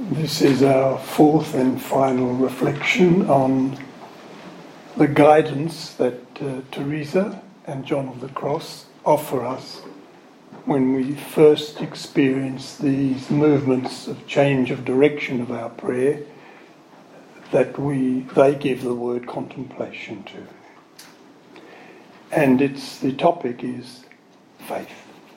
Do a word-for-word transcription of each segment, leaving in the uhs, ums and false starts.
This is our fourth and final reflection on the guidance that uh, Teresa and John of the Cross offer us when we first experience these movements of change of direction of our prayer that we they give the word contemplation to. And it's the topic is faith.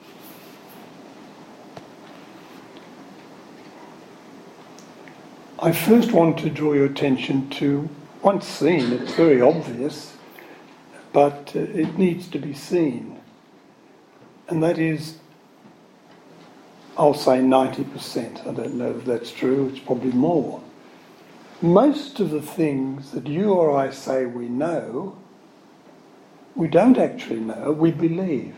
I first want to draw your attention to, once seen, it's very obvious, but uh, it needs to be seen. And that is, I'll say ninety percent. I don't know if that's true, it's probably more. Most of the things that you or I say we know, we don't actually know, we believe.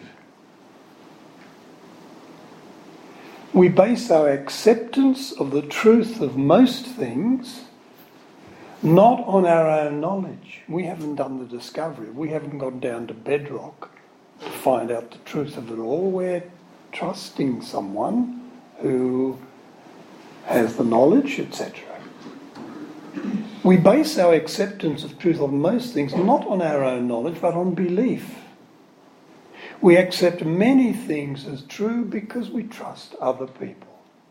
We base our acceptance of the truth of most things not on our own knowledge. We haven't done the discovery. We haven't gone down to bedrock to find out the truth of it all. We're trusting someone who has the knowledge, et cetera. We base our acceptance of truth of most things not on our own knowledge, but on belief. We accept many things as true because we trust other people.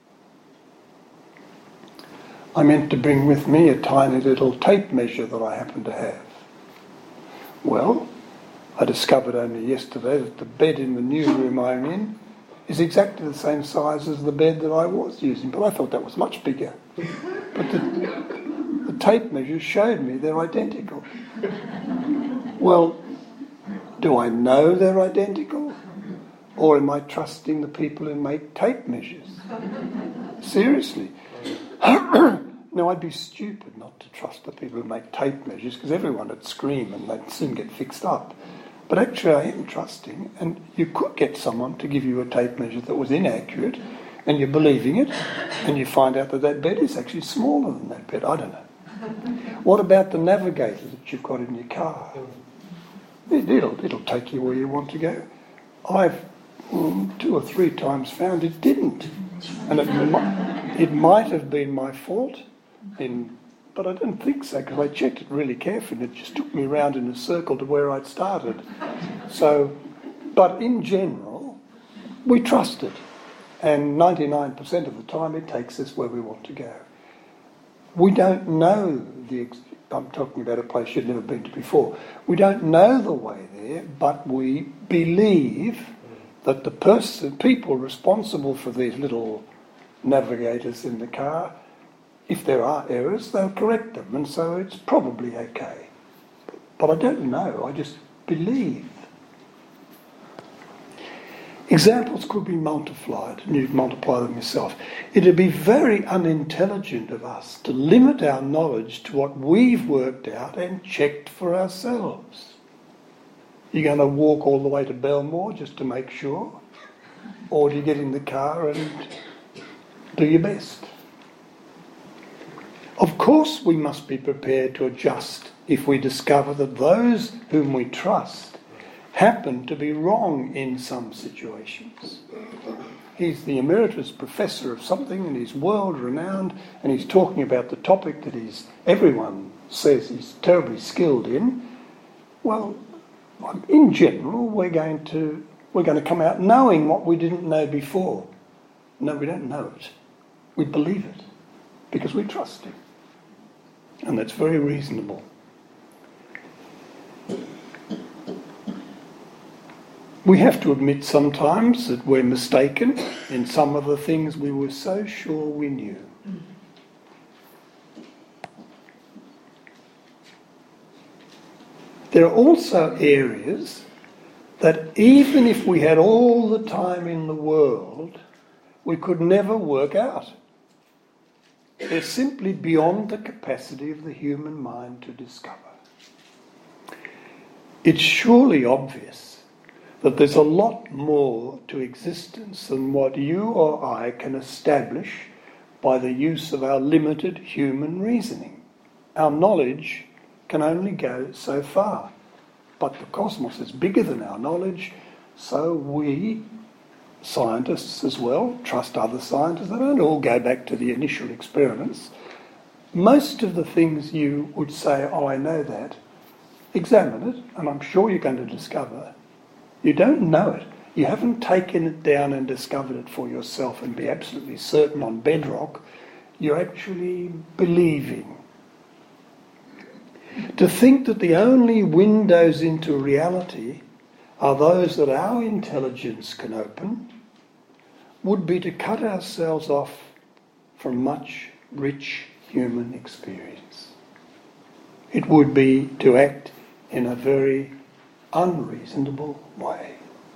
I meant to bring with me a tiny little tape measure that I happen to have. Well, I discovered only yesterday that the bed in the new room I'm in is exactly the same size as the bed that I was using, but I thought that was much bigger. But the, the tape measure showed me they're identical. Well, do I know they're identical? Or am I trusting the people who make tape measures? Seriously. Now, I'd be stupid not to trust the people who make tape measures because everyone would scream and they'd soon get fixed up. But actually I am trusting, and you could get someone to give you a tape measure that was inaccurate and you're believing it and you find out that that bed is actually smaller than that bed. I don't know. What about the navigator that you've got in your car? It'll, it'll take you where you want to go. I've um, two or three times found it didn't. And it, mi- it might have been my fault, in, but I don't think so, because I checked it really carefully and it just took me around in a circle to where I'd started. So, but in general, we trust it. And ninety-nine percent of the time it takes us where we want to go. We don't know the... Ex- I'm talking about a place you've never been to before. We don't know the way there, but we believe that the person, people responsible for these little navigators in the car, if there are errors, they'll correct them, and so it's probably okay. But I don't know, I just believe. Examples could be multiplied, and you'd multiply them yourself. It'd be very unintelligent of us to limit our knowledge to what we've worked out and checked for ourselves. You're going to walk all the way to Belmore just to make sure? Or do you get in the car and do your best? Of course we must be prepared to adjust if we discover that those whom we trust happen to be wrong in some situations. He's the emeritus professor of something and he's world renowned and he's talking about the topic that he's, everyone says he's terribly skilled in. Well, in general, we're going to we're going to come out knowing what we didn't know before. No, we don't know it. We believe it because we trust him. And that's very reasonable. We have to admit sometimes that we're mistaken in some of the things we were so sure we knew. There are also areas that even if we had all the time in the world, we could never work out. They're simply beyond the capacity of the human mind to discover. It's surely obvious that there's a lot more to existence than what you or I can establish by the use of our limited human reasoning. Our knowledge can only go so far. But the cosmos is bigger than our knowledge, so we scientists as well, trust other scientists. They don't all go back to the initial experiments. Most of the things you would say, oh, I know that, examine it, and I'm sure you're going to discover you don't know it. You haven't taken it down and discovered it for yourself and be absolutely certain on bedrock. You're actually believing. To think that the only windows into reality are those that our intelligence can open would be to cut ourselves off from much rich human experience. It would be to act in a very unreasonable way.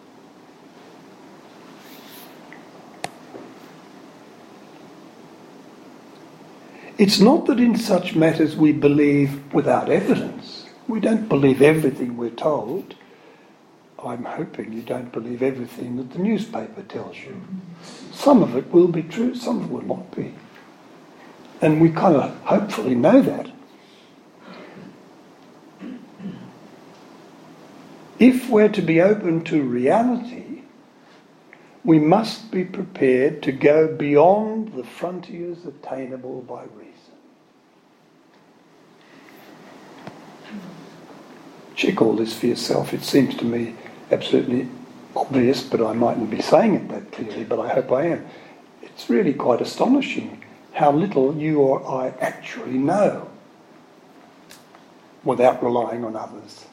It's not that in such matters we believe without evidence. We don't believe everything we're told. I'm hoping you don't believe everything that the newspaper tells you. Some of it will be true, some of it will not be. And we kind of hopefully know that. If we're to be open to reality, we must be prepared to go beyond the frontiers attainable by reason. Check all this for yourself. It seems to me absolutely obvious, but I mightn't be saying it that clearly, but I hope I am. It's really quite astonishing how little you or I actually know without relying on others.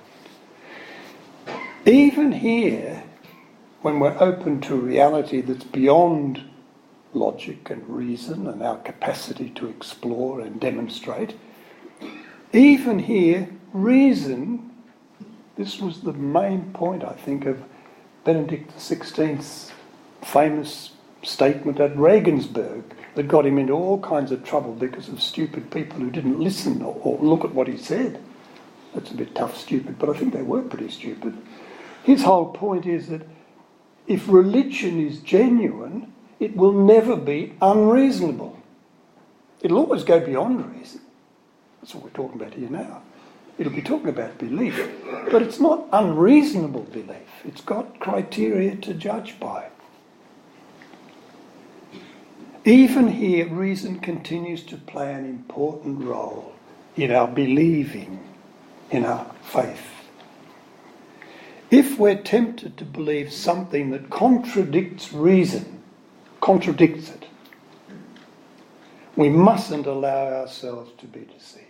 Even here, when we're open to reality that's beyond logic and reason and our capacity to explore and demonstrate, even here, reason, this was the main point, I think, of Benedict the sixteenth's famous statement at Regensburg that got him into all kinds of trouble because of stupid people who didn't listen or, or look at what he said. That's a bit tough, stupid, but I think they were pretty stupid. His whole point is that if religion is genuine, it will never be unreasonable. It'll always go beyond reason. That's what we're talking about here now. It'll be talking about belief, but it's not unreasonable belief. It's got criteria to judge by. Even here, reason continues to play an important role in our believing, in our faith. If we're tempted to believe something that contradicts reason, contradicts it, we mustn't allow ourselves to be deceived.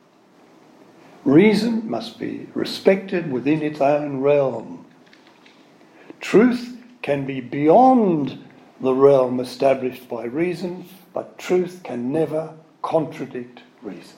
Reason must be respected within its own realm. Truth can be beyond the realm established by reason, but truth can never contradict reason.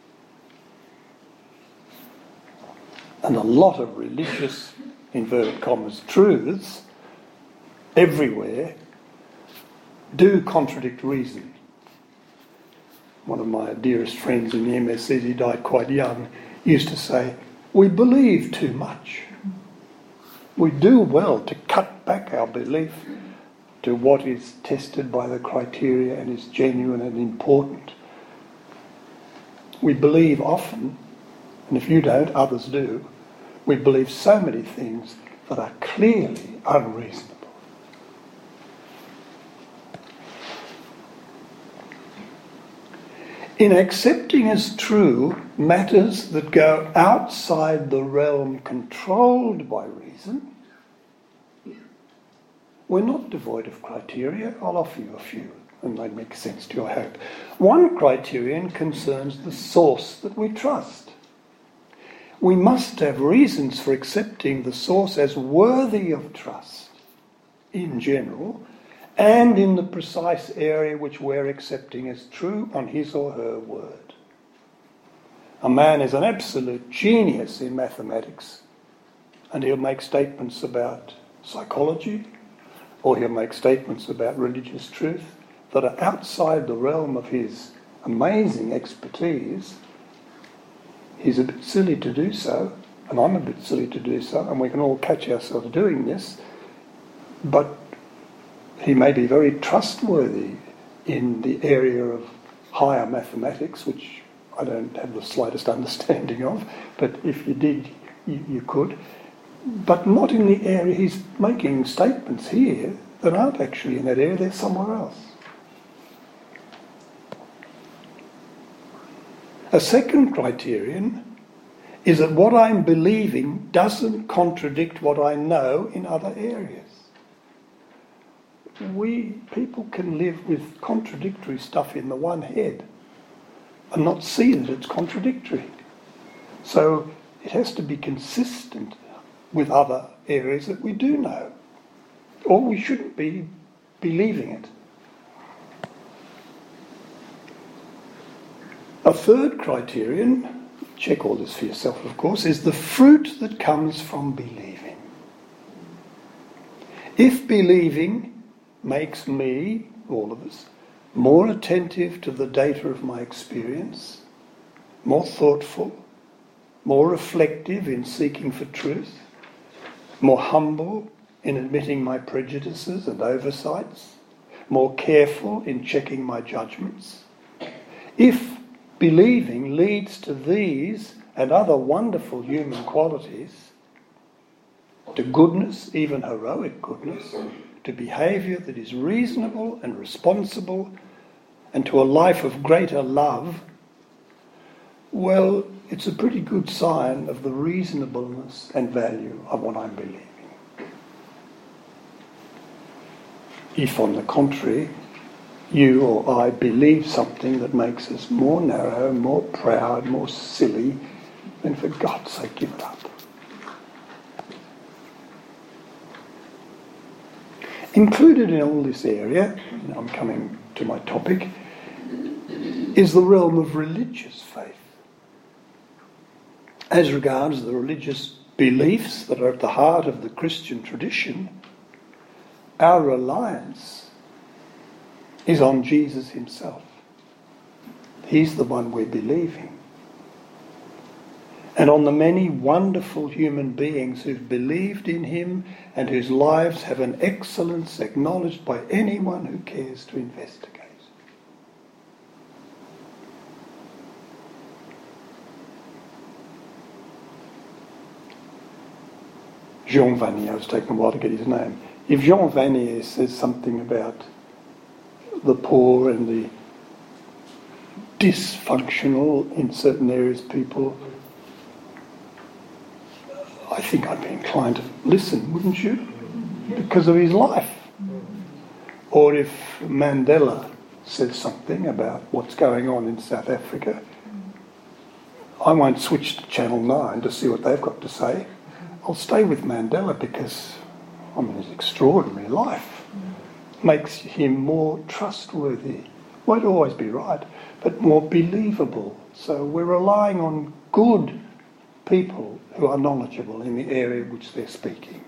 And a lot of religious, inverted commas, truths everywhere do contradict reason. One of my dearest friends in the M S C, he died quite young, used to say, we believe too much. We do well to cut back our belief to what is tested by the criteria and is genuine and important. We believe often, and if you don't, others do, we believe so many things that are clearly unreasonable. In accepting as true matters that go outside the realm controlled by reason, we're not devoid of criteria. I'll offer you a few, and they make sense to your hope. One criterion concerns the source that we trust. We must have reasons for accepting the source as worthy of trust in general, and in the precise area which we're accepting as true on his or her word. A man is an absolute genius in mathematics, and he'll make statements about psychology, or he'll make statements about religious truth that are outside the realm of his amazing expertise. He's a bit silly to do so, and I'm a bit silly to do so, and we can all catch ourselves doing this, but he may be very trustworthy in the area of higher mathematics, which I don't have the slightest understanding of, but if you did, you, you could. but not in the area. He's making statements here that aren't actually in that area, they're somewhere else. A second criterion is that what I'm believing doesn't contradict what I know in other areas. We, people can live with contradictory stuff in the one head and not see that it's contradictory. So it has to be consistent with other areas that we do know, or we shouldn't be believing it. A third criterion, check all this for yourself of course, is the fruit that comes from believing. If believing makes me, all of us, more attentive to the data of my experience, more thoughtful, more reflective in seeking for truth, more humble in admitting my prejudices and oversights, more careful in checking my judgments. If believing leads to these and other wonderful human qualities, to goodness, even heroic goodness, to behaviour that is reasonable and responsible, and to a life of greater love, well, it's a pretty good sign of the reasonableness and value of what I'm believing. If, on the contrary, you or I believe something that makes us more narrow, more proud, more silly, then for God's sake, give it up. Included in all this area, now I'm coming to my topic, is the realm of religious faith. As regards the religious beliefs that are at the heart of the Christian tradition, our reliance is on Jesus himself. He's the one we're believing. And on the many wonderful human beings who've believed in him and whose lives have an excellence acknowledged by anyone who cares to investigate. Jean Vanier, it's taken a while to get his name. If Jean Vanier says something about the poor and the dysfunctional in certain areas people, I think I'd be inclined to listen, wouldn't you? Because of his life. Or if Mandela says something about what's going on in South Africa, I won't switch to Channel nine to see what they've got to say. I'll stay with Mandela because, I mean, his extraordinary life makes him more trustworthy. Won't always be right, but more believable. So we're relying on good people who are knowledgeable in the area which they're speaking.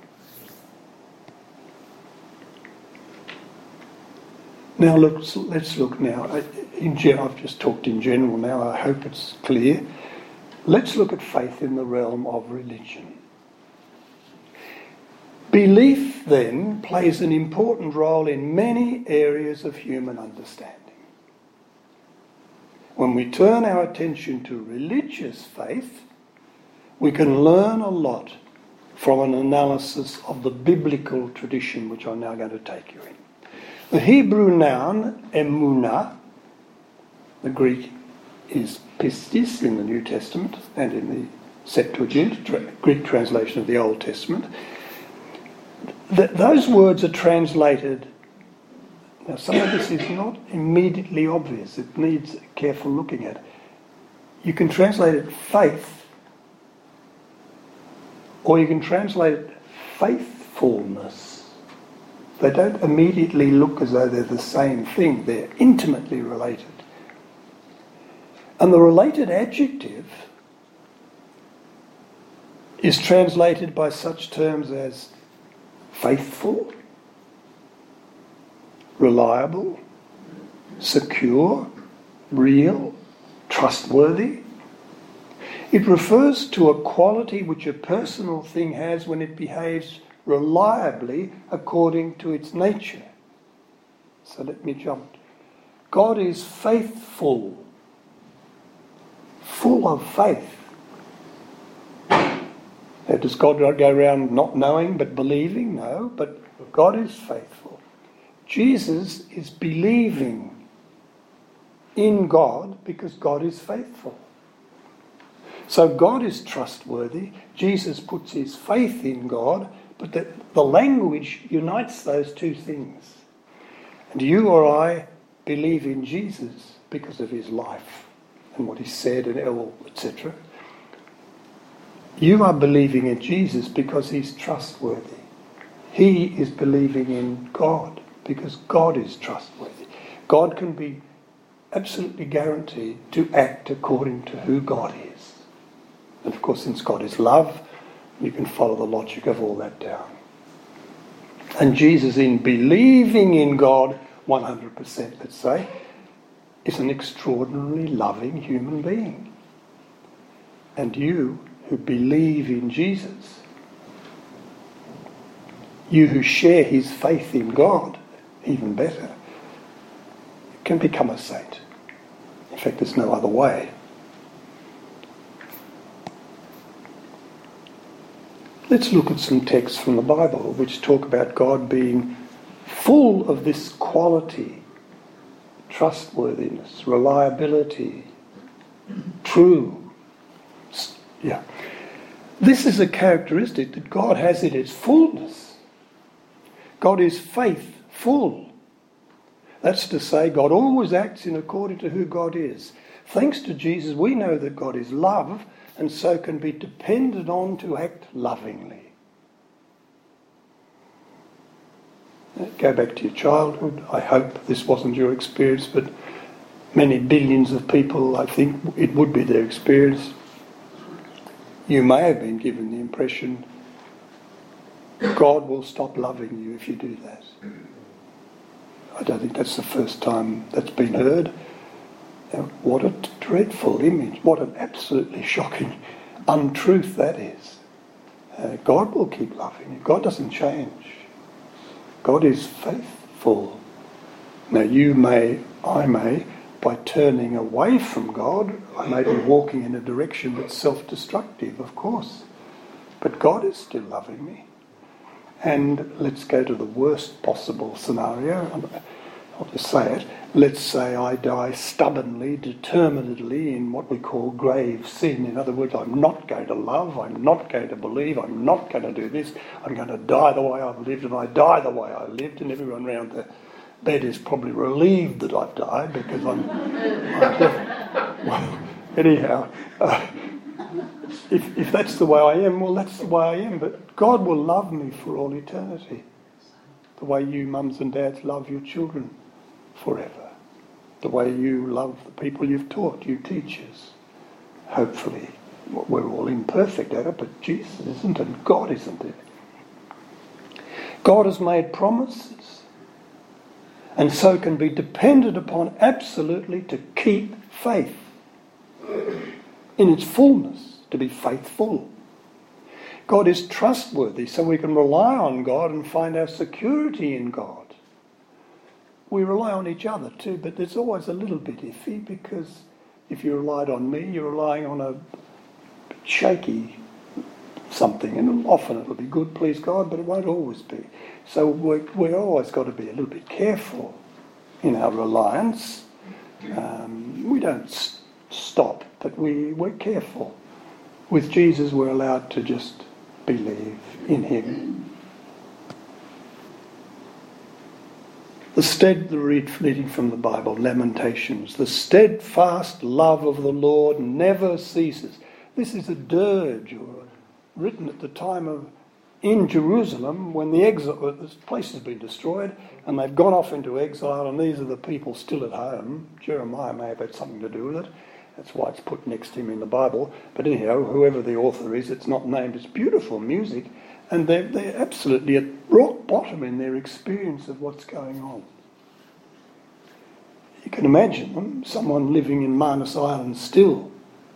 Now look, let's look now. In general, I've just talked in general now, I hope it's clear. Let's look at faith in the realm of religion. Belief, then, plays an important role in many areas of human understanding. When we turn our attention to religious faith, we can learn a lot from an analysis of the biblical tradition, which I'm now going to take you in. The Hebrew noun, emunah, the Greek is pistis in the New Testament and in the Septuagint, Greek translation of the Old Testament. Th- those words are translated. Now, some of this is not immediately obvious. It needs careful looking at. You can translate it faith, or you can translate it faithfulness. They don't immediately look as though they're the same thing. They're intimately related. And the related adjective is translated by such terms as faithful, reliable, secure, real, trustworthy. It refers to a quality which a personal thing has when it behaves reliably according to its nature. So let me jump. God is faithful, full of faith. Now, does God go around not knowing but believing? No, but God is faithful. Jesus is believing in God because God is faithful. So God is trustworthy. Jesus puts his faith in God, but the, the language unites those two things. And you or I believe in Jesus because of his life and what he said and all, et cetera. You are believing in Jesus because he's trustworthy. He is believing in God because God is trustworthy. God can be absolutely guaranteed to act according to who God is. And of course, since God is love, you can follow the logic of all that down. And Jesus, in believing in God one hundred percent, let's say, is an extraordinarily loving human being. And you who believe in Jesus, you who share his faith in God, even better, can become a saint. In fact, there's no other way. Let's look at some texts from the Bible which talk about God being full of this quality: trustworthiness, reliability, true. Yeah. This is a characteristic that God has in its fullness. God is faithful. That's to say, God always acts in according to who God is. Thanks to Jesus, we know that God is love, and so can be depended on to act lovingly. Go back to your childhood. I hope this wasn't your experience, but many billions of people, I think it would be their experience. You may have been given the impression God will stop loving you if you do that. I don't think that's the first time that's been heard. What a dreadful image. What an absolutely shocking untruth that is. Uh, God will keep loving you. God doesn't change. God is faithful. Now you may, I may, by turning away from God, I may be walking in a direction that's self-destructive, of course. But God is still loving me. And let's go to the worst possible scenario. I'll just say it. Let's say I die stubbornly, determinedly in what we call grave sin. In other words, I'm not going to love, I'm not going to believe, I'm not going to do this. I'm going to die the way I've lived, and I die the way I lived, and everyone around the bed is probably relieved that I've died because I'm... I'm def- well, anyhow, uh, if, if that's the way I am, well, that's the way I am. But God will love me for all eternity. The way you mums and dads love your children forever. The way you love the people you've taught, you teachers. Hopefully. We're all imperfect at it, but Jesus isn't and God isn't it. God has made promises and so can be depended upon absolutely to keep faith in its fullness, to be faithful. God is trustworthy, so we can rely on God and find our security in God. We rely on each other too, but there's always a little bit iffy, because if you relied on me, you're relying on a shaky something, and often it'll be good, please God, but it won't always be. So we're, we're always got to be a little bit careful in our reliance. Um, we don't s- stop, but we, we're careful. With Jesus, we're allowed to just believe in him. The stead, the reading from the Bible, Lamentations, the steadfast love of the Lord never ceases. This is a dirge, or written at the time of, in Jerusalem, when the exile, this place has been destroyed, and they've gone off into exile, and these are the people still at home. Jeremiah may have had something to do with it. That's why it's put next to him in the Bible. But anyhow, whoever the author is, it's not named. It's beautiful music, and they're, they're absolutely at rock bottom in their experience of what's going on. You can imagine them, someone living in Manus Island still,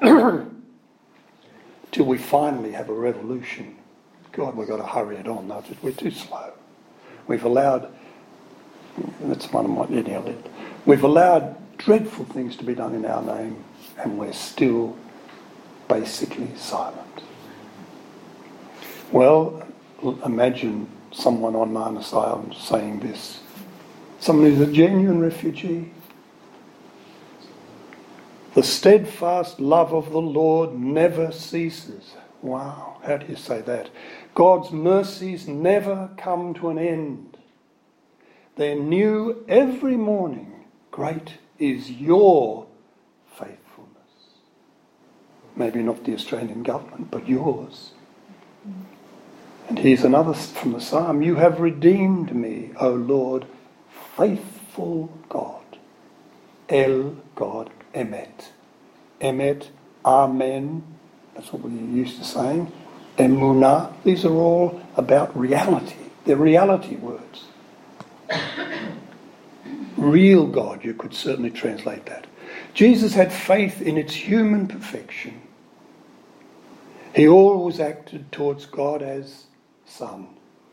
till we finally have a revolution. God, we've got to hurry it on. No, we're too slow. We've allowed, that's one of my, anyhow, we've allowed dreadful things to be done in our name, and we're still basically silent. Well, imagine someone on Manus Island saying this. Someone who's a genuine refugee. The steadfast love of the Lord never ceases. Wow, how do you say that? God's mercies never come to an end. They're new every morning. Great is your faithfulness. Maybe not the Australian government, but yours. And here's another from the Psalm. You have redeemed me, O Lord, faithful God. El God Emet. Emet, Amen. That's what we're used to saying. Emunah. These are all about reality. They're reality words. Real God, you could certainly translate that. Jesus had faith in its human perfection. He always acted towards God as Son,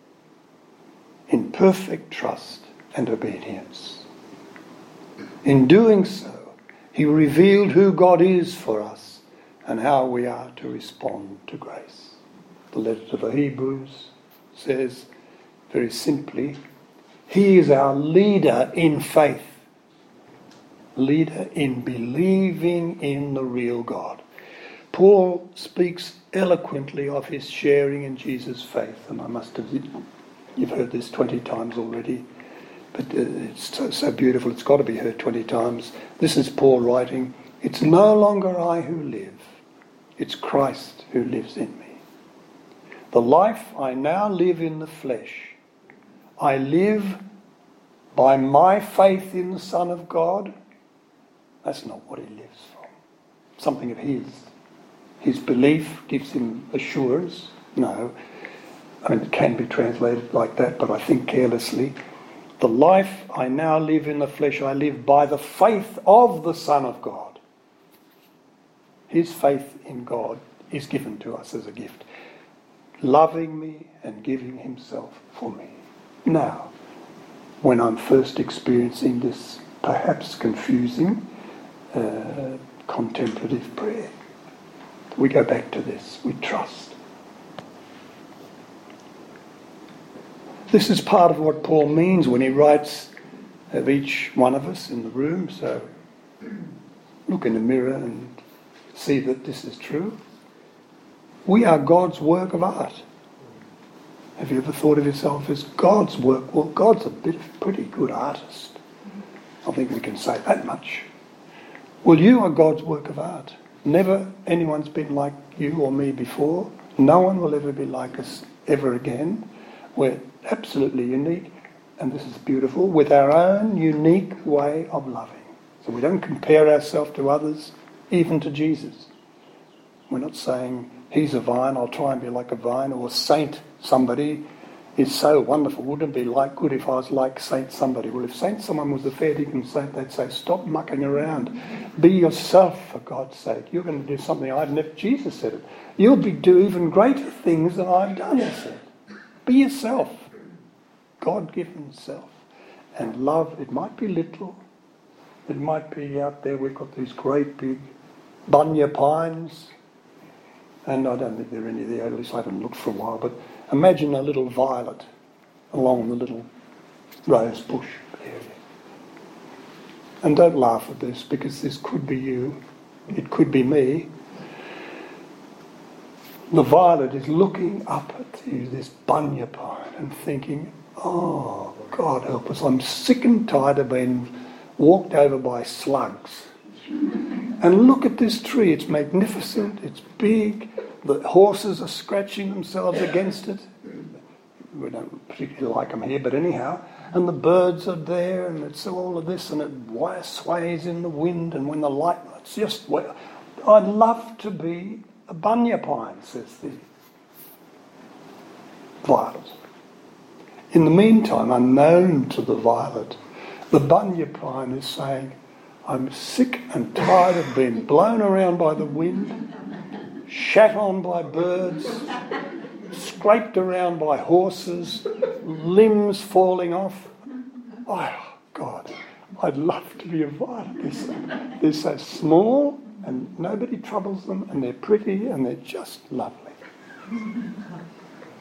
in perfect trust and obedience. In doing so, he revealed who God is for us and how we are to respond to grace. The letter to the Hebrews says very simply, he is our leader in faith, leader in believing in the real God. Paul speaks eloquently of his sharing in Jesus' faith, and I must have, you've heard this twenty times already, but it's so, so beautiful, it's got to be heard twenty times. This is Paul writing, it's no longer I who live, it's Christ who lives in me. The life I now live in the flesh, I live by my faith in the Son of God. That's not what he lives from. Something of his. His belief gives him assurance. No. I mean, it can be translated like that, but I think carelessly. The life I now live in the flesh, I live by the faith of the Son of God. His faith in God is given to us as a gift. Loving me and giving himself for me. Now, when I'm first experiencing this perhaps confusing uh, contemplative prayer, we go back to this. We trust. This is part of what Paul means when he writes of each one of us in the room. So look in the mirror and see that this is true. We are God's work of art. Have you ever thought of yourself as God's work? Well, God's a bit of pretty good artist. I think we can say that much. Well, you are God's work of art. Never anyone's been like you or me before. No one will ever be like us ever again. We're absolutely unique, and this is beautiful, with our own unique way of loving. So we don't compare ourselves to others, even to Jesus. We're not saying, he's a vine, I'll try and be like a vine, or saint somebody is so wonderful. Wouldn't it be like good if I was like saint somebody? Well, if saint someone was a fair dinkum saint, they'd say, stop mucking around. Be yourself, for God's sake. You're going to do something I've never... Jesus said it. You'll be do even greater things than I've done, he said. Be yourself. God-given self. And love, it might be little. It might be out there, we've got these great big bunya pines. And I don't think there are any there, at least I haven't looked for a while, but imagine a little violet along the little rose bush area. And don't laugh at this, because this could be you, it could be me. The violet is looking up at you, this bunya pine, and thinking, oh, God help us, I'm sick and tired of being walked over by slugs. And look at this tree, it's magnificent, it's big, the horses are scratching themselves against it. We don't particularly like them here, but anyhow. And the birds are there, and it's all of this, and it sways in the wind, and when the light, it's just, well, I'd love to be a bunya pine, says the violet. In the meantime, unknown to the violet, the bunya pine is saying, I'm sick and tired of being blown around by the wind, shat on by birds, scraped around by horses, limbs falling off. Oh, God, I'd love to be a violet. They're so, they're so small and nobody troubles them, and they're pretty and they're just lovely.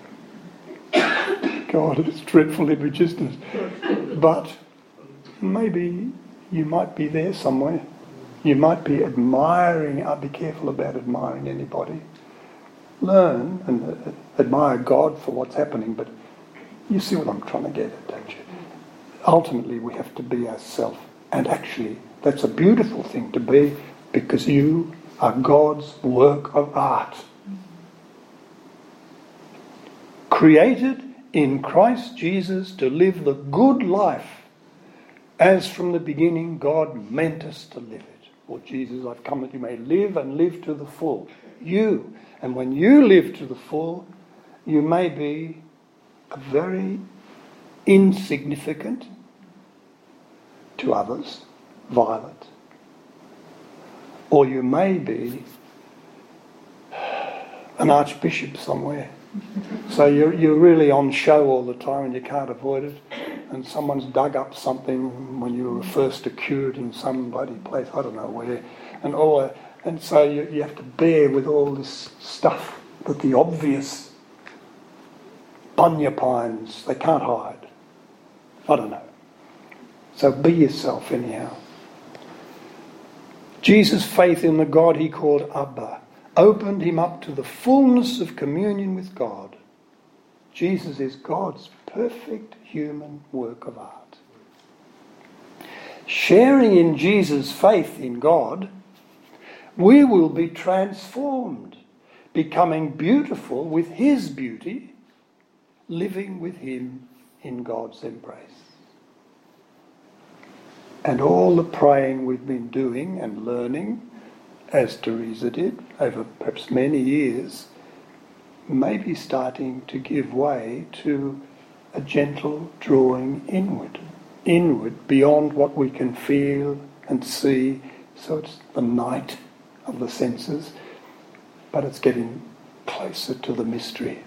God, it's dreadful image, isn't it? But maybe you might be there somewhere. You might be admiring, uh, be careful about admiring anybody. Learn and uh, admire God for what's happening, but you see what I'm trying to get at, don't you? Ultimately, we have to be ourselves. And actually, that's a beautiful thing to be, because you are God's work of art. Created in Christ Jesus to live the good life as from the beginning God meant us to live it. Lord Jesus, I've come that you may live and live to the full. You. And when you live to the full, you may be a very insignificant to others, Violet. Or you may be an archbishop somewhere. So you're, you're really on show all the time and you can't avoid it. And someone's dug up something when you were first accused in some bloody place, I don't know where. And all that. And so you, you have to bear with all this stuff that the obvious bunyapines, they can't hide. I don't know. So be yourself anyhow. Jesus' faith in the God he called Abba opened him up to the fullness of communion with God. Jesus is God's perfect human work of art. Sharing in Jesus' faith in God, we will be transformed, becoming beautiful with his beauty, living with him in God's embrace. And all the praying we've been doing and learning, as Teresa did, over perhaps many years, may be starting to give way to a gentle drawing inward, inward beyond what we can feel and see. So it's the night of the senses, but it's getting closer to the mystery,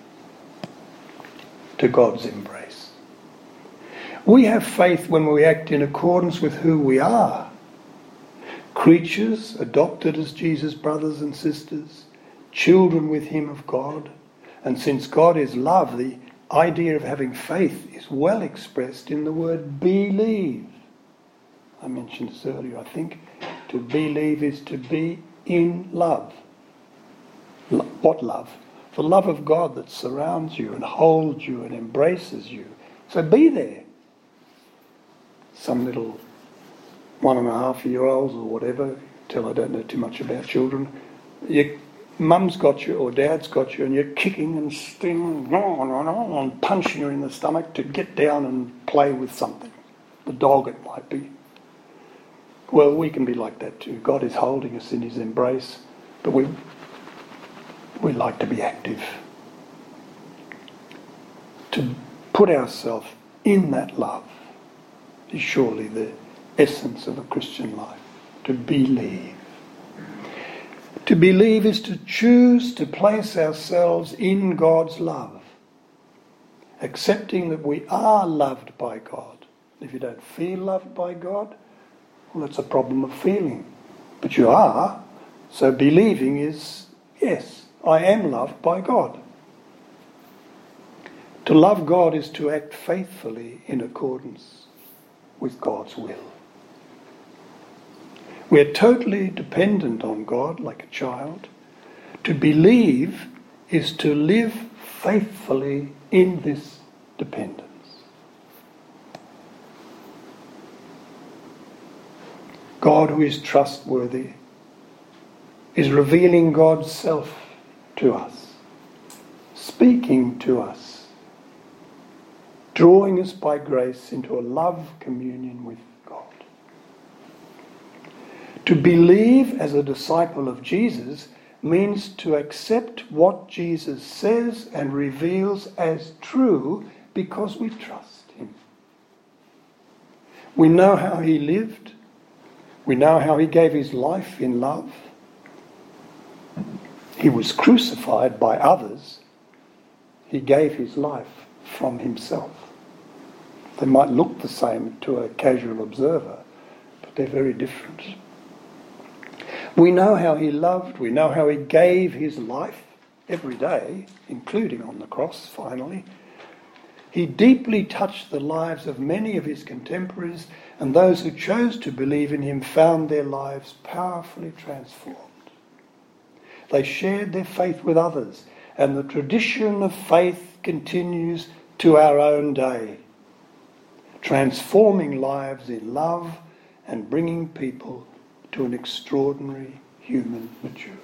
to God's embrace. We have faith when we act in accordance with who we are. Creatures adopted as Jesus' brothers and sisters, children with him of God. And since God is love, the idea of having faith is well expressed in the word believe. I mentioned this earlier, I think. To believe is to be in love. Lo- what love? The love of God that surrounds you and holds you and embraces you. So be there. Some little one and a half year olds or whatever, till I don't know too much about children, your mum's got you or dad's got you and you're kicking and stinging and punching you in the stomach to get down and play with something. The dog it might be. Well, we can be like that too. God is holding us in his embrace, but we we like to be active. To put ourselves in that love is surely the essence of a Christian life. To believe. To believe is to choose to place ourselves in God's love, accepting that we are loved by God. If you don't feel loved by God, well, that's a problem of feeling. But you are, so believing is, yes, I am loved by God. To love God is to act faithfully in accordance with God's will. We are totally dependent on God like a child. To believe is to live faithfully in this dependence. God, who is trustworthy, is revealing God's self to us, speaking to us, drawing us by grace into a love communion with God. To believe as a disciple of Jesus means to accept what Jesus says and reveals as true because we trust him. We know how he lived. We know how he gave his life in love. He was crucified by others. He gave his life from himself. They might look the same to a casual observer, but they're very different. We know how he loved. We know how he gave his life every day, including on the cross, finally. He deeply touched the lives of many of his contemporaries, and those who chose to believe in him found their lives powerfully transformed. They shared their faith with others, and the tradition of faith continues to our own day, transforming lives in love and bringing people to an extraordinary human maturity.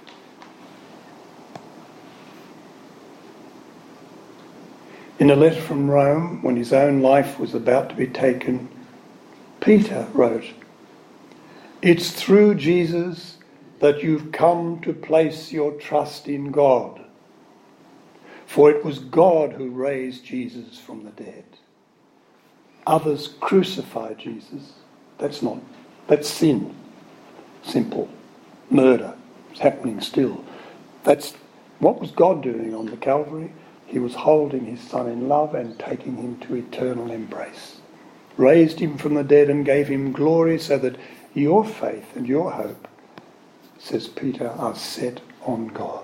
In a letter from Rome, when his own life was about to be taken, Peter wrote, "It's through Jesus that you've come to place your trust in God. For it was God who raised Jesus from the dead. Others crucified Jesus. That's not, that's sin. Simple. Murder. It's happening still. That's what was God doing on the Calvary? He was holding his Son in love and taking him to eternal embrace. Raised him from the dead and gave him glory so that your faith and your hope, says Peter, are set on God."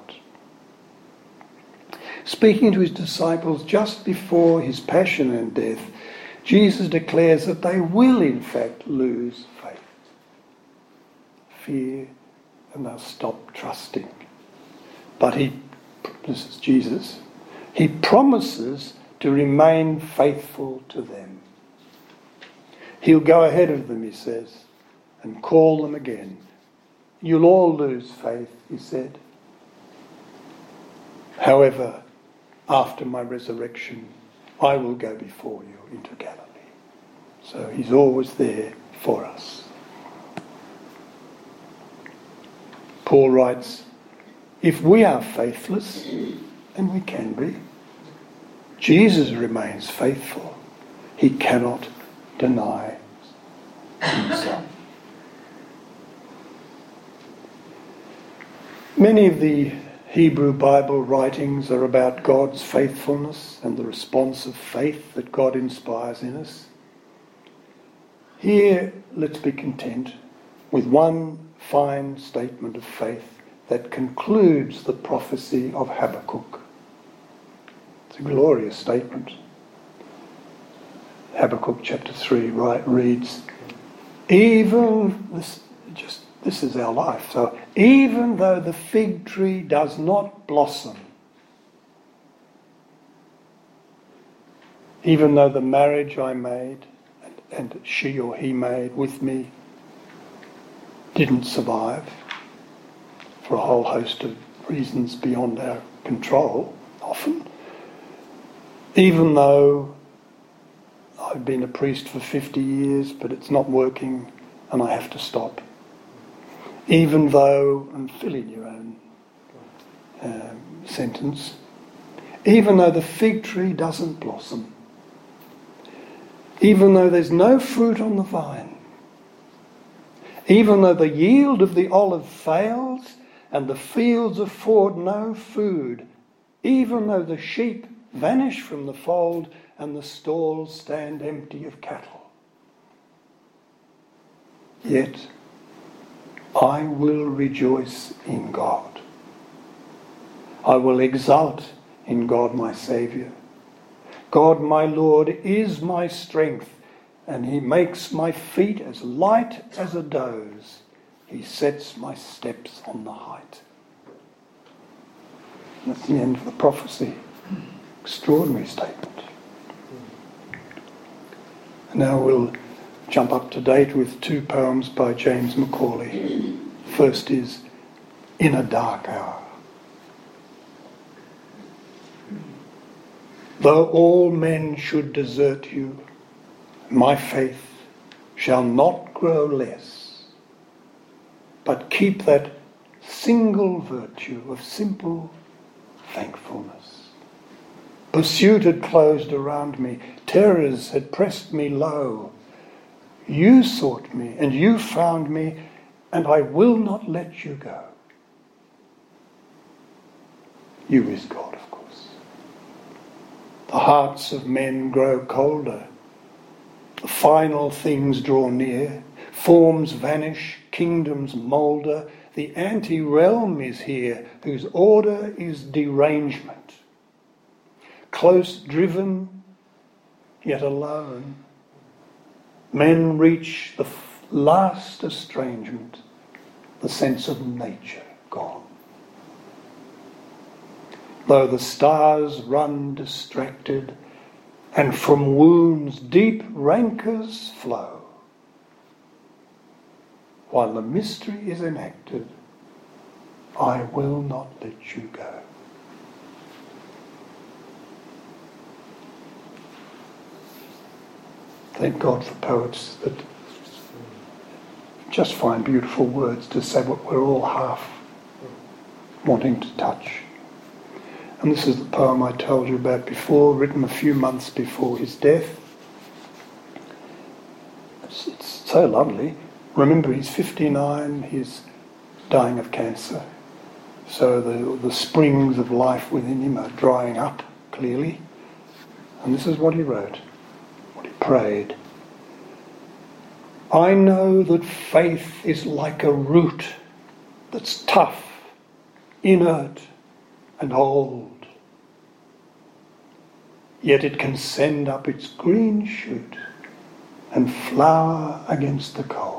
Speaking to his disciples just before his passion and death, Jesus declares that they will in fact lose faith, fear, and they'll stop trusting. But he, this is Jesus, he promises to remain faithful to them. He'll go ahead of them, he says, and call them again. You'll all lose faith, he said. However, after my resurrection, I will go before you into Galilee. So he's always there for us. Paul writes, if we are faithless, and we can be, Jesus remains faithful. He cannot deny himself. Many of the Hebrew Bible writings are about God's faithfulness and the response of faith that God inspires in us. Here, let's be content with one fine statement of faith that concludes the prophecy of Habakkuk. It's a glorious statement. Habakkuk chapter three right, reads, even this, just this is our life. So even though the fig tree does not blossom, even though the marriage I made and, and she or he made with me didn't survive for a whole host of reasons beyond our control, often, even though I've been a priest for fifty years, but it's not working and I have to stop. Even though, and fill in your own um, sentence, even though the fig tree doesn't blossom, even though there's no fruit on the vine, even though the yield of the olive fails and the fields afford no food, even though the sheep vanish from the fold and the stalls stand empty of cattle. Yet I will rejoice in God. I will exult in God my Saviour. God my Lord is my strength, and he makes my feet as light as a doe's. He sets my steps on the height. That's the end of the prophecy. Extraordinary statement. Now we'll jump up to date with two poems by James Macaulay. First is In a Dark Hour. Though all men should desert you, my faith shall not grow less, but keep that single virtue of simple thankfulness. Pursuit had closed around me. Terrors had pressed me low. You sought me and you found me, and I will not let you go. You is God, of course. The hearts of men grow colder. The final things draw near. Forms vanish, kingdoms moulder. The anti-realm is here, whose order is derangement. Close driven, yet alone. Men reach the last estrangement, the sense of nature gone. Though the stars run distracted, and from wounds deep rancours flow, while the mystery is enacted, I will not let you go. Thank God for poets that just find beautiful words to say what we're all half wanting to touch. And this is the poem I told you about before, written a few months before his death. It's, it's so lovely. Remember, he's fifty-nine, he's dying of cancer. So the, the springs of life within him are drying up, clearly. And this is what he wrote, what he prayed. I know that faith is like a root that's tough, inert and old. Yet it can send up its green shoot and flower against the cold.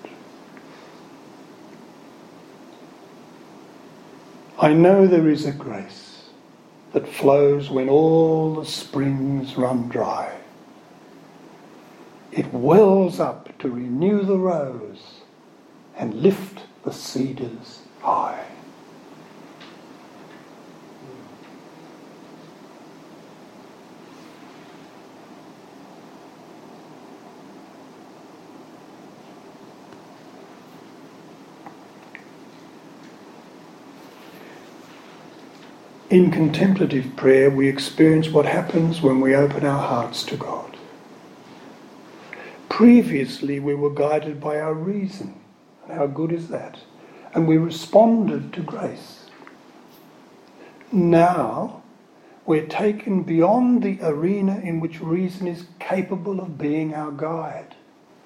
I know there is a grace that flows when all the springs run dry. It wells up to renew the rose and lift the cedars high. In contemplative prayer, we experience what happens when we open our hearts to God. Previously, we were guided by our reason. And how good is that? And we responded to grace. Now, we're taken beyond the arena in which reason is capable of being our guide.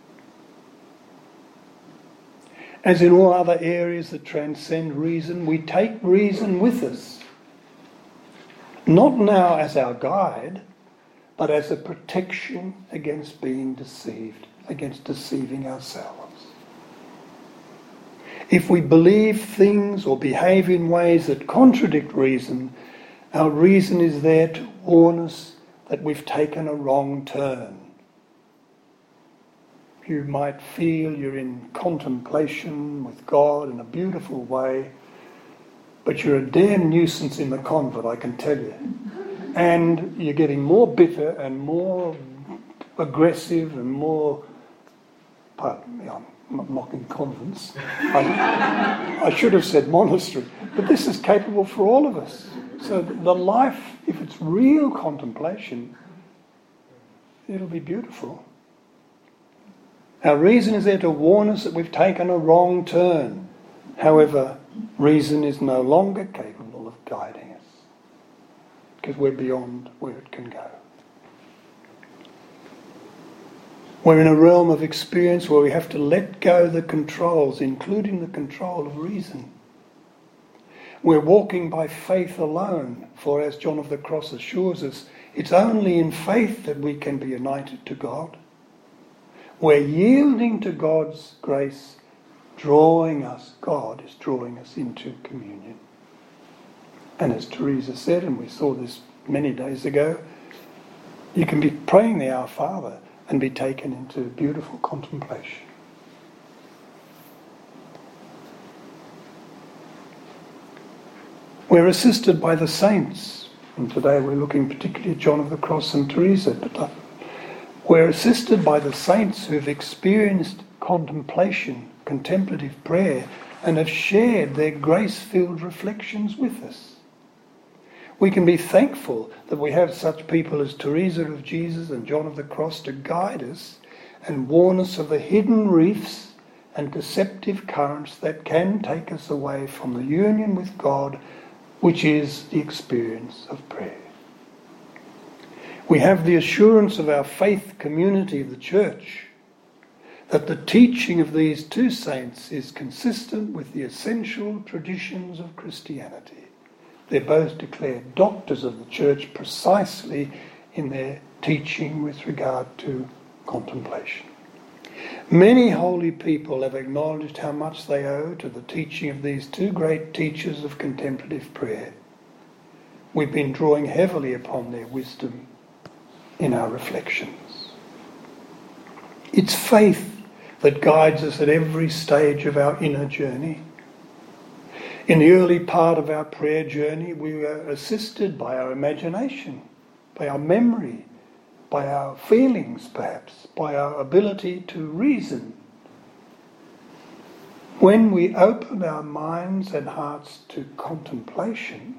As in all other areas that transcend reason, we take reason with us. Not now as our guide, but as a protection against being deceived, against deceiving ourselves. If we believe things or behave in ways that contradict reason, our reason is there to warn us that we've taken a wrong turn. You might feel you're in contemplation with God in a beautiful way, but you're a damn nuisance in the convent, I can tell you. And you're getting more bitter and more aggressive and more... Pardon me, I'm not mocking convents. I, I should have said monastery. But this is capable for all of us. So the life, if it's real contemplation, it'll be beautiful. Our reason is there to warn us that we've taken a wrong turn. However, reason is no longer capable of guiding us because we're beyond where it can go. We're in a realm of experience where we have to let go the controls, including the control of reason. We're walking by faith alone, for as John of the Cross assures us, it's only in faith that we can be united to God. We're yielding to God's grace, drawing us, God is drawing us into communion. And as Teresa said, and we saw this many days ago, you can be praying the Our Father and be taken into beautiful contemplation. We're assisted by the saints, and today we're looking particularly at John of the Cross and Teresa, but we're assisted by the saints who've experienced contemplation, contemplative prayer, and have shared their grace-filled reflections with us. We can be thankful that we have such people as Teresa of Jesus and John of the Cross to guide us and warn us of the hidden reefs and deceptive currents that can take us away from the union with God, which is the experience of prayer. We have the assurance of our faith community of the Church that the teaching of these two saints is consistent with the essential traditions of Christianity. They're both declared doctors of the Church precisely in their teaching with regard to contemplation. Many holy people have acknowledged how much they owe to the teaching of these two great teachers of contemplative prayer. We've been drawing heavily upon their wisdom in our reflections. It's faith that guides us at every stage of our inner journey. In the early part of our prayer journey, we were assisted by our imagination, by our memory, by our feelings perhaps, by our ability to reason. When we open our minds and hearts to contemplation,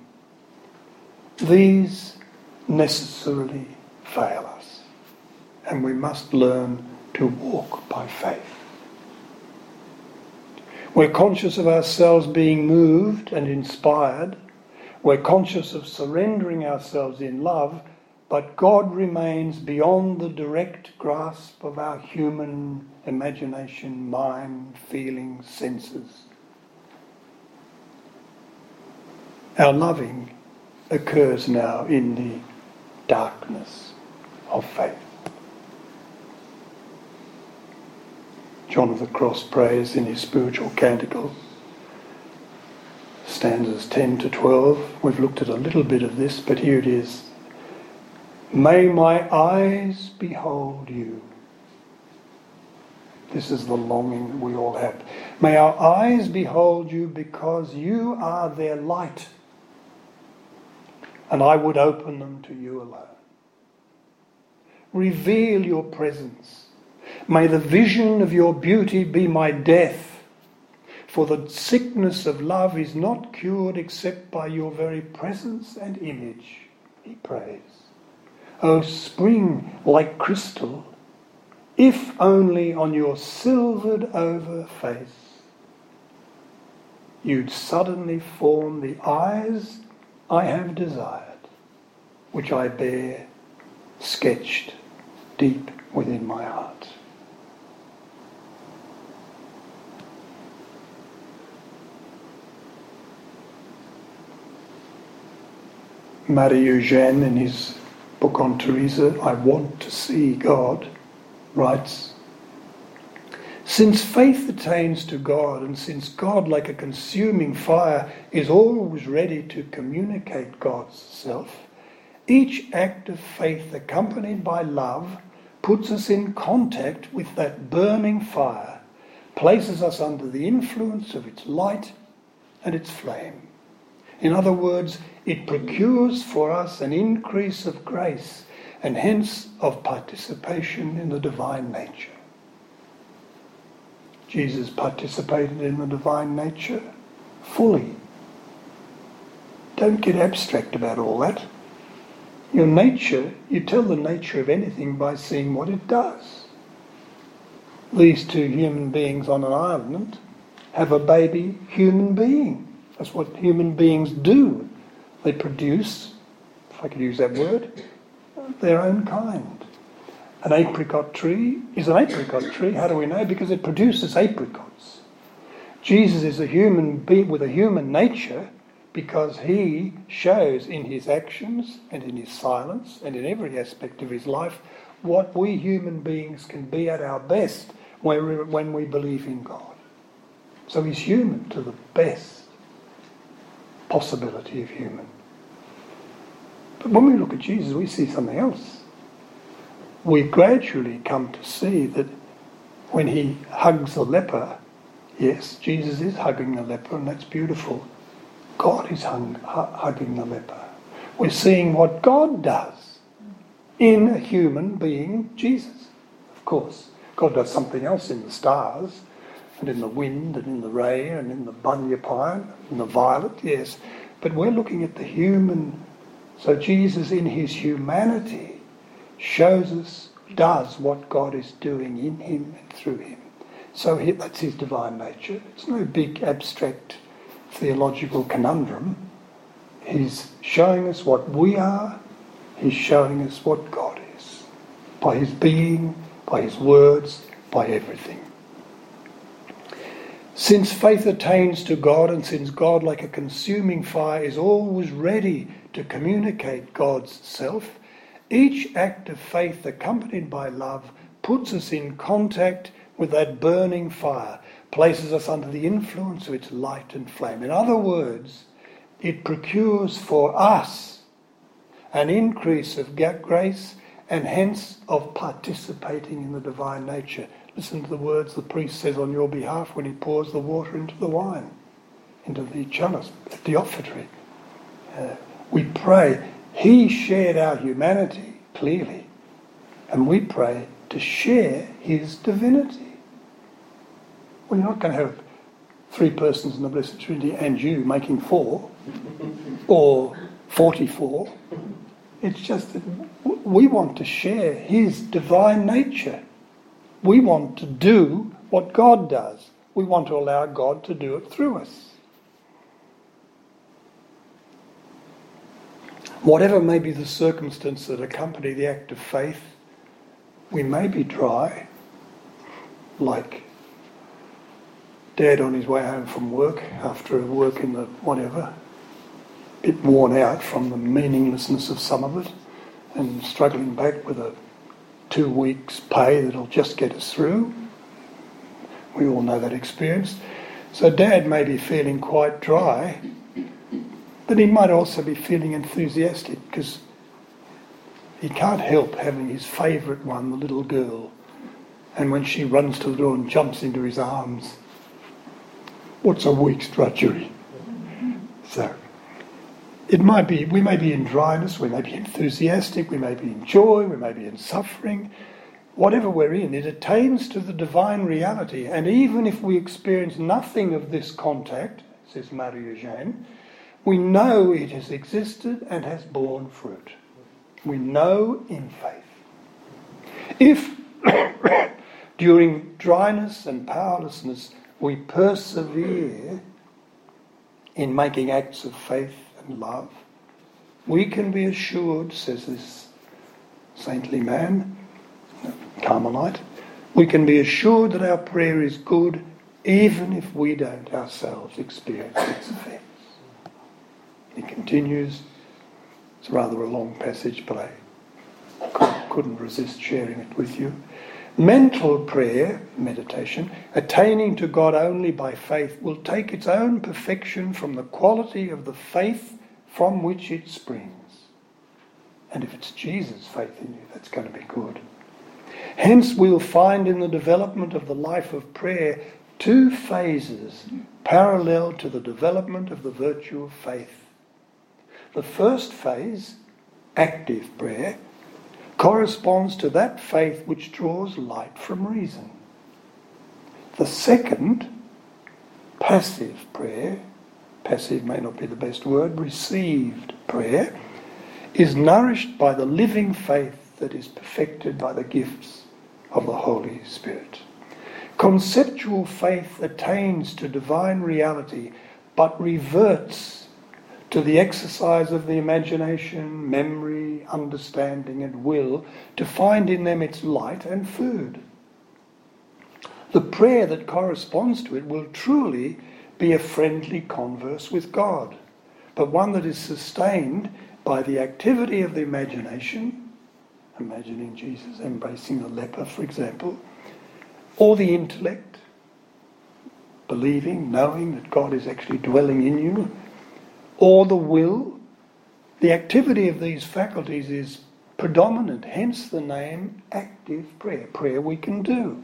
these necessarily fail us, and we must learn to walk by faith. We're conscious of ourselves being moved and inspired. We're conscious of surrendering ourselves in love, but God remains beyond the direct grasp of our human imagination, mind, feelings, senses. Our loving occurs now in the darkness of faith. John of the Cross prays in his spiritual canticle, stanzas ten to twelve. We've looked at a little bit of this, but here it is. May my eyes behold you. This is the longing we all have. May our eyes behold you because you are their light, and I would open them to you alone. Reveal your presence. May the vision of your beauty be my death, for the sickness of love is not cured except by your very presence and image, he prays. O spring like crystal, if only on your silvered over face you'd suddenly form the eyes I have desired, which I bear sketched deep within my heart. Marie Eugène, in his book on Teresa, I Want to See God, writes, since faith attains to God, and since God, like a consuming fire, is always ready to communicate God's self, each act of faith accompanied by love puts us in contact with that burning fire, places us under the influence of its light and its flame. In other words, it procures for us an increase of grace and hence of participation in the divine nature. Jesus participated in the divine nature fully. Don't get abstract about all that. Your nature, you tell the nature of anything by seeing what it does. These two human beings on an island have a baby human being. That's what human beings do. They produce, if I could use that word, their own kind. An apricot tree is an apricot tree. How do we know? Because it produces apricots. Jesus is a human being with a human nature because he shows in his actions and in his silence and in every aspect of his life what we human beings can be at our best when we believe in God. So he's human to the best possibility of human. But when we look at Jesus, we see something else. We gradually come to see that when he hugs a leper, yes, Jesus is hugging the leper, and that's beautiful. God is hung, hu- hugging the leper. We're seeing what God does in a human being, Jesus. Of course, God does something else in the stars, and in the wind, and in the rain, and in the bunya pine, and the violet, yes. But we're looking at the human. So Jesus in his humanity shows us, does what God is doing in him and through him. So he, that's his divine nature. It's no big abstract theological conundrum. He's showing us what we are. He's showing us what God is. By his being, by his words, by everything. Since faith attains to God, and since God, like a consuming fire, is always ready to communicate God's self, Each act of faith accompanied by love puts us in contact with that burning fire, places us under the influence of its light and flame. In other words, it procures for us an increase of grace and hence of participating in the divine nature. Listen to the words the priest says on your behalf when he pours the water into the wine, into the chalice, at the offertory. Uh, we pray. He shared our humanity, clearly, and we pray to share his divinity. Well, you're not going to have three persons in the Blessed Trinity and you making four, or forty-four. It's just that we want to share his divine nature. We want to do what God does. We want to allow God to do it through us. Whatever may be the circumstance that accompany the act of faith, we may be dry, like Dad on his way home from work, after a work in the whatever, a bit worn out from the meaninglessness of some of it, and struggling back with a two weeks pay that'll just get us through. We all know that experience. So Dad may be feeling quite dry, but he might also be feeling enthusiastic because he can't help having his favourite one, the little girl. And when she runs to the door and jumps into his arms, what's a week's drudgery? So it might be, we may be in dryness, we may be enthusiastic, we may be in joy, we may be in suffering. Whatever we're in, it attains to the divine reality. And even if we experience nothing of this contact, says Marie-Eugène, we know it has existed and has borne fruit. We know in faith. If during dryness and powerlessness we persevere in making acts of faith and love, we can be assured, says this saintly man, Carmelite, we can be assured that our prayer is good even if we don't ourselves experience its effects. He continues, it's rather a long passage, but I couldn't resist sharing it with you. Mental prayer, meditation, attaining to God only by faith, will take its own perfection from the quality of the faith from which it springs. And if it's Jesus' faith in you, that's going to be good. Hence we'll find in the development of the life of prayer two phases parallel to the development of the virtue of faith. The first phase, active prayer, corresponds to that faith which draws light from reason. The second, passive prayer, passive may not be the best word, received prayer, is nourished by the living faith that is perfected by the gifts of the Holy Spirit. Conceptual faith attains to divine reality, but reverts to the exercise of the imagination, memory, understanding and will to find in them its light and food. The prayer that corresponds to it will truly be a friendly converse with God, but one that is sustained by the activity of the imagination, imagining Jesus embracing the leper, for example, or the intellect, believing, knowing that God is actually dwelling in you, or the will. The activity of these faculties is predominant, hence the name active prayer, prayer we can do.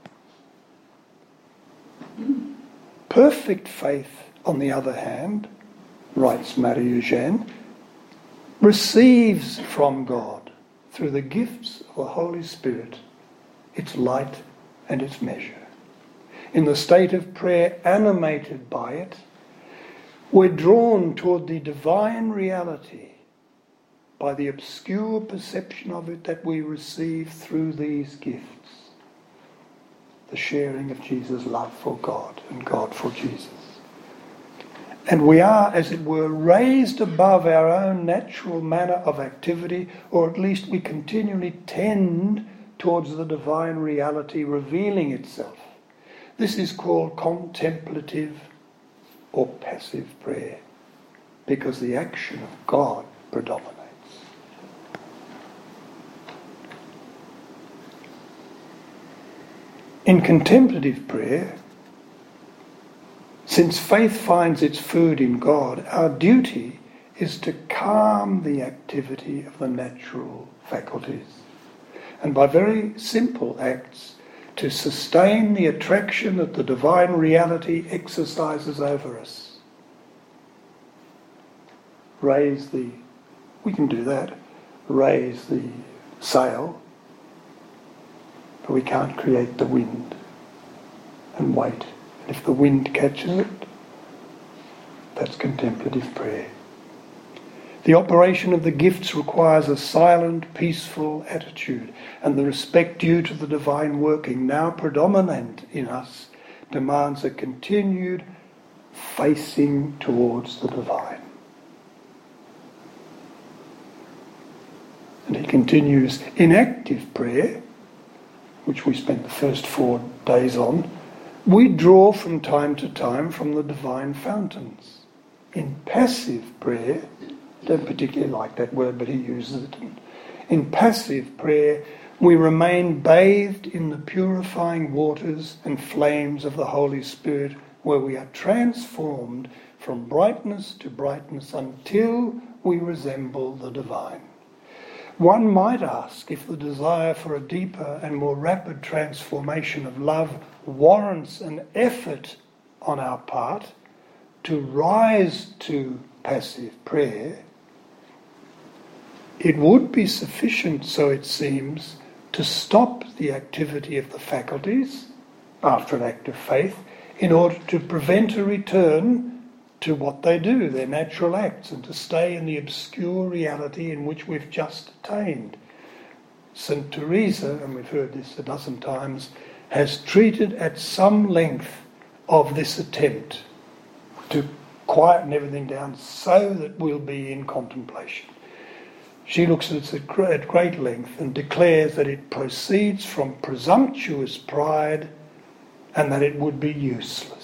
Perfect faith, on the other hand, writes Marie-Eugène, receives from God, through the gifts of the Holy Spirit, its light and its measure. In the state of prayer animated by it, we're drawn toward the divine reality by the obscure perception of it that we receive through these gifts. The sharing of Jesus' love for God and God for Jesus. And we are, as it were, raised above our own natural manner of activity, or at least we continually tend towards the divine reality revealing itself. This is called contemplative or passive prayer, because the action of God predominates. In contemplative prayer, since faith finds its food in God, our duty is to calm the activity of the natural faculties, and by very simple acts to sustain the attraction that the divine reality exercises over us. Raise the, we can do that, raise the sail, but we can't create the wind and wait. And if the wind catches it, that's contemplative prayer. The operation of the gifts requires a silent, peaceful attitude, and the respect due to the divine working now predominant in us demands a continued facing towards the divine. And he continues, in active prayer, which we spent the first four days on, we draw from time to time from the divine fountains. In passive prayer, I don't particularly like that word, but he uses it. In passive prayer, we remain bathed in the purifying waters and flames of the Holy Spirit, where we are transformed from brightness to brightness until we resemble the divine. One might ask if the desire for a deeper and more rapid transformation of love warrants an effort on our part to rise to passive prayer. It would be sufficient, so it seems, to stop the activity of the faculties after an act of faith in order to prevent a return to what they do, their natural acts, and to stay in the obscure reality in which we've just attained. Saint Teresa, and we've heard this a dozen times, has treated at some length of this attempt to quieten everything down so that we'll be in contemplation. She looks at it at great length and declares that it proceeds from presumptuous pride and that it would be useless.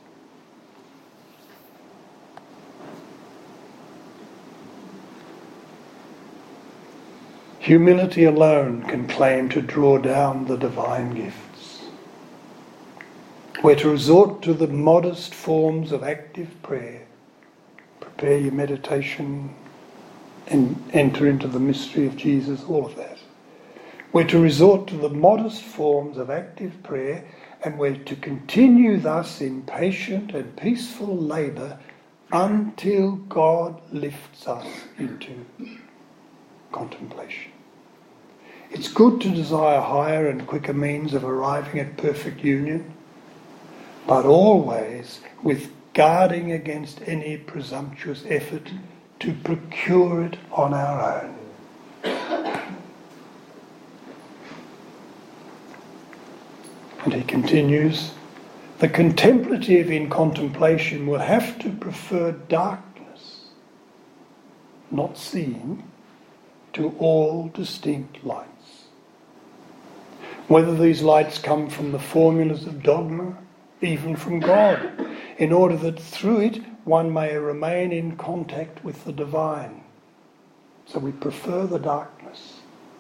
Humility alone can claim to draw down the divine gifts. We're to resort to the modest forms of active prayer. Prepare your meditation and enter into the mystery of Jesus, all of that. We're to resort to the modest forms of active prayer, and we're to continue thus in patient and peaceful labour until God lifts us into contemplation. It's good to desire higher and quicker means of arriving at perfect union, but always with guarding against any presumptuous effort to procure it on our own. And he continues, the contemplative in contemplation will have to prefer darkness, not seeing, to all distinct lights. Whether these lights come from the formulas of dogma, even from God, in order that through it one may remain in contact with the divine. So we prefer the darkness.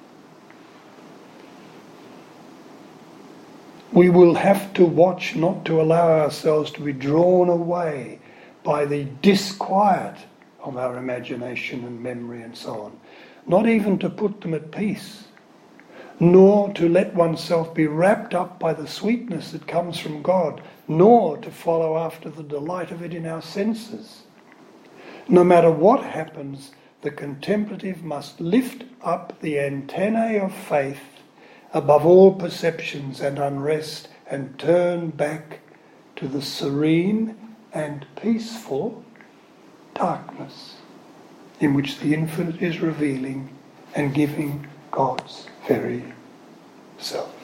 We will have to watch not to allow ourselves to be drawn away by the disquiet of our imagination and memory and so on. Not even to put them at peace, nor to let oneself be wrapped up by the sweetness that comes from God, nor to follow after the delight of it in our senses. No matter what happens, the contemplative must lift up the antennae of faith above all perceptions and unrest and turn back to the serene and peaceful darkness in which the infinite is revealing and giving God's very self.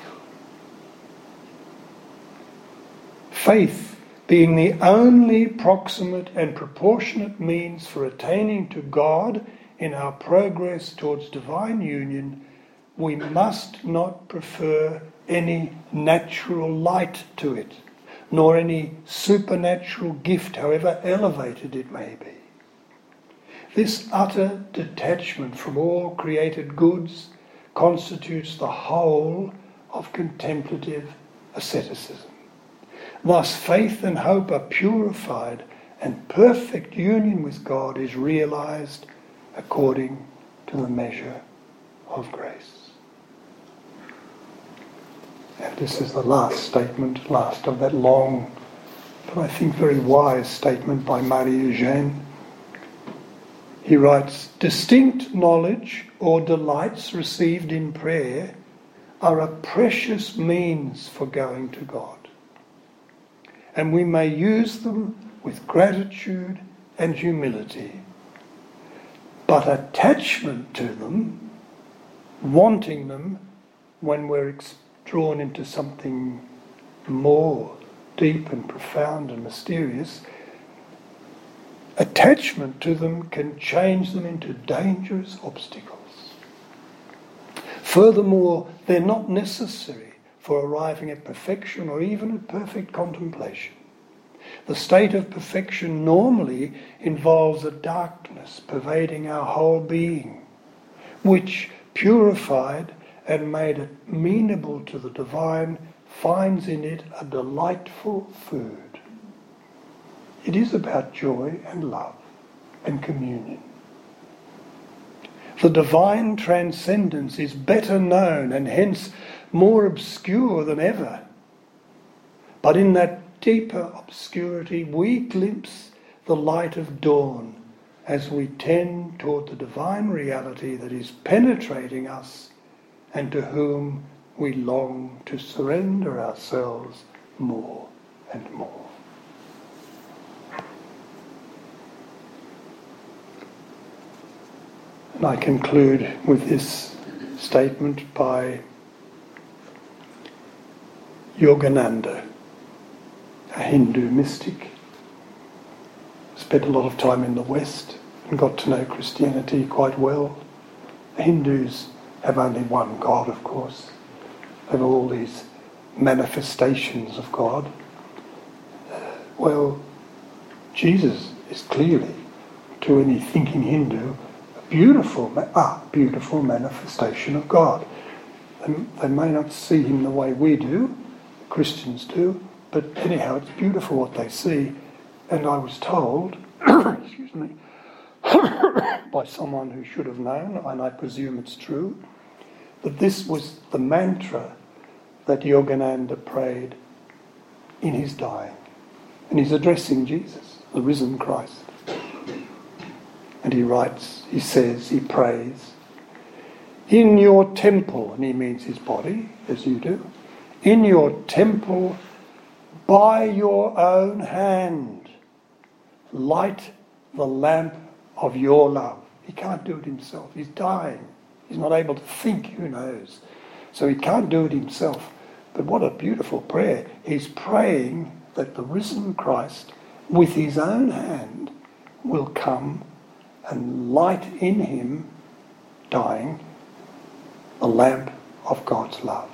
Faith being the only proximate and proportionate means for attaining to God in our progress towards divine union, we must not prefer any natural light to it, nor any supernatural gift, however elevated it may be. This utter detachment from all created goods constitutes the whole of contemplative asceticism. Thus faith and hope are purified and perfect union with God is realized according to the measure of grace. And this is the last statement, last of that long, but I think very wise statement by Marie Eugène. He writes, distinct knowledge or delights received in prayer are a precious means for going to God, and we may use them with gratitude and humility. But attachment to them, wanting them when we're drawn into something more deep and profound and mysterious, attachment to them can change them into dangerous obstacles. Furthermore, they're not necessary for arriving at perfection or even at perfect contemplation. The state of perfection normally involves a darkness pervading our whole being, which, purified and made amenable to the divine, finds in it a delightful food. It is about joy and love and communion. The divine transcendence is better known and hence more obscure than ever. But in that deeper obscurity we glimpse the light of dawn as we tend toward the divine reality that is penetrating us and to whom we long to surrender ourselves more and more. And I conclude with this statement by Yogananda, a Hindu mystic. Spent a lot of time in the West and got to know Christianity quite well. The Hindus have only one God, of course. They have all these manifestations of God. Uh, well, Jesus is clearly, to any thinking Hindu, a beautiful, ah, beautiful manifestation of God. They, they may not see him the way we do, Christians do, but anyhow, it's beautiful what they see. And I was told, excuse me, by someone who should have known, and I presume it's true, that this was the mantra that Yogananda prayed in his dying. And he's addressing Jesus, the risen Christ. And he writes, he says, he prays, in your temple, and he means his body, as you do, in your temple, by your own hand, light the lamp of your love. He can't do it himself. He's dying. He's not able to think, who knows. So he can't do it himself. But what a beautiful prayer. He's praying that the risen Christ, with his own hand, will come and light in him, dying, the lamp of God's love.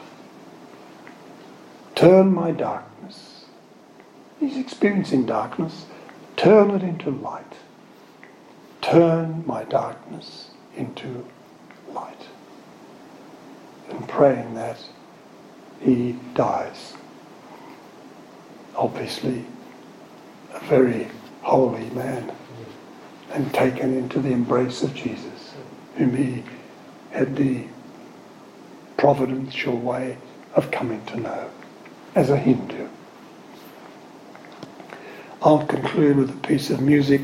Turn my darkness. He's experiencing darkness. Turn it into light. Turn my darkness into light. And praying that, he dies. Obviously, a very holy man, and taken into the embrace of Jesus, whom he had the providential way of coming to know as a Hindu. I'll conclude with a piece of music